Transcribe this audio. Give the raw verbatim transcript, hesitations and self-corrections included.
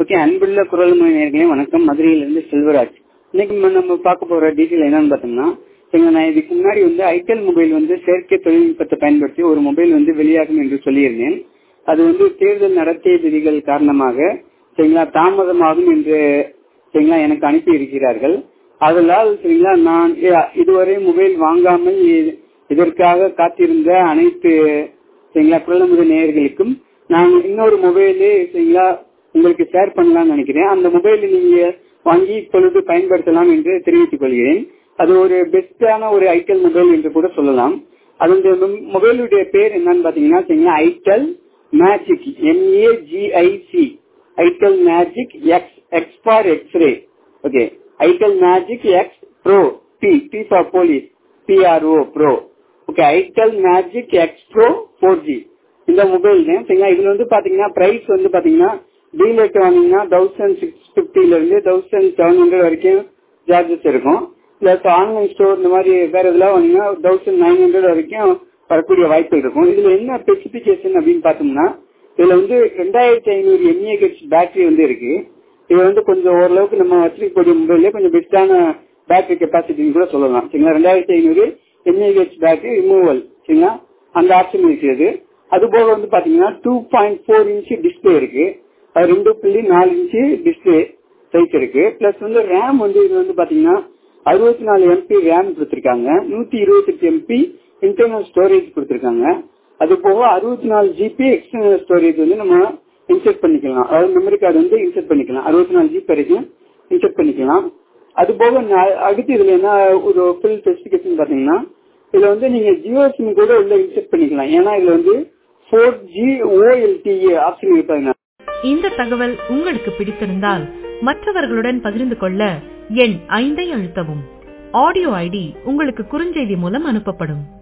Okay, அன்புள்ள குரல் மொழி நேயர்களே வணக்கம். மதுரையிலிருந்து செல்வராஜ். இன்னைக்கு நம்ம நம்ம பார்க்க போற டீட்டெயில் என்னன்னு பார்த்தோம்னா, நான் இதுக்கு முன்னாடி வந்து ஐடெல் மொபைல் வந்து செயற்கை தொழில்நுட்பத்தை பயன்படுத்தி ஒரு மொபைல் வந்து வெளியாகும் என்று சொல்லியிருந்தேன். அது வந்து தேர்தல் நடத்தை விதிகள் காரணமாக சரிங்களா தாமதமாகும் என்று சரிங்களா எனக்கு அனுப்பி இருக்கிறார்கள். அதனால் சரிங்களா நான் இதுவரை மொபைல் வாங்காமல் இதற்காக காத்திருந்த அனைத்து சரிங்களா குரல் நேயர்களுக்கும் நான் இன்னொரு மொபைலே சரிங்களா உங்களுக்கு ஷேர் பண்ணலாம்னு நினைக்கிறேன். அந்த மொபைல் நீங்க வாங்கி இப்பொழுது பயன்படுத்தலாம் என்று தெரிவித்துக் கொள்கிறேன். அது ஒரு பெஸ்டான ஒரு ஐடெல் மொபைல் என்று கூட சொல்லலாம். அதனுடைய மொபைலுடைய பேர் என்னன்னு பாத்தீங்கன்னா சரிங்களா itel magic, M A G I C, itel magic X, X for x ray. Okay, itel magic X pro, P P for police, P R O pro. Okay, itel magic X pro four G இந்த மொபைல் நேம் சரிங்களா. இதுல வந்து பாத்தீங்கன்னா பிரைஸ் வந்து பாத்தீங்கன்னா டீலர்ட் வாங்கினா தௌசண்ட் சிக்ஸ் பிப்டில இருந்து தௌசண்ட் செவன் ஹண்ட்ரட் வரைக்கும் சார்ஜஸ் இருக்கும். பிளஸ் ஆன்லைன் ஸ்டோர் இந்த மாதிரி வேற இதெல்லாம் வாங்கினா தௌசண்ட் நைன் ஹண்ட்ரட் வரைக்கும் வரக்கூடிய வாய்ப்பு இருக்கும். இதுல என்ன ஸ்பெசிபிகேஷன் அப்படின்னு பார்த்தோம்னா, இதுல வந்து ரெண்டாயிரத்தி ஐநூறு எம்ஏஹெச் பேட்டரி வந்து இருக்கு. இது வந்து கொஞ்சம் ஓரளவுக்கு நம்ம வச்சிருக்கக்கூடிய மொபைல்ல கொஞ்சம் பெஸ்டான பேட்டரி கெப்பாசிட்டின்னு கூட சொல்லலாம் சரிங்களா. ரெண்டாயிரத்தி ஐநூறு எம்ஏஹெச் பேட்டரி ரிமூவல் சரிங்களா, அந்த ஆப்ஷன் இருக்கிறது. அது போக வந்து பாத்தீங்கன்னா two point four inch display இருக்கு. அது ரெண்டு புள்ளி நாலு இன்ச்சு டிஸ்பிளே சைஸ் இருக்கு. பிளஸ் வந்து ரேம் வந்து இது வந்து பாத்தீங்கன்னா அறுபத்தி நாலு எம்பி ரேம் கொடுத்திருக்காங்க. நூத்தி இருபத்தி எட்டு எம்பி இன்டர்னல் ஸ்டோரேஜ் கொடுத்திருக்காங்க. அது போக அறுபத்தி நாலு ஜிபி எக்ஸ்டர்னல் ஸ்டோரேஜ் வந்து நம்ம இன்செர்ட் பண்ணிக்கலாம். அதாவது மெமரி கார்டு வந்து இன்செர்ட் பண்ணிக்கலாம். அறுபத்தி நாலு ஜிபி வரைக்கும் இன்செர்ட் பண்ணிக்கலாம். அது போக அடுத்து இதுல என்ன ஒரு ஃபுல் ஸ்பெசிபிகேஷன் பாத்தீங்கன்னா, இதுல வந்து நீங்க ஜியோ சிம் கூட உள்ள இன்செர்ட் பண்ணிக்கலாம். ஏன்னா இதுல வந்து ஃபோர் ஜி ஓஎல்டிஏ ஆப்ஷன் இருப்பாங்க. இந்த தகவல் உங்களுக்கு பிடித்திருந்தால் மற்றவர்களுடன் பகிர்ந்து கொள்ள எண் ஐந்தை அழுத்தவும். ஆடியோ ஐடி உங்களுக்கு குறுஞ்செய்தி மூலம் அனுப்பப்படும்.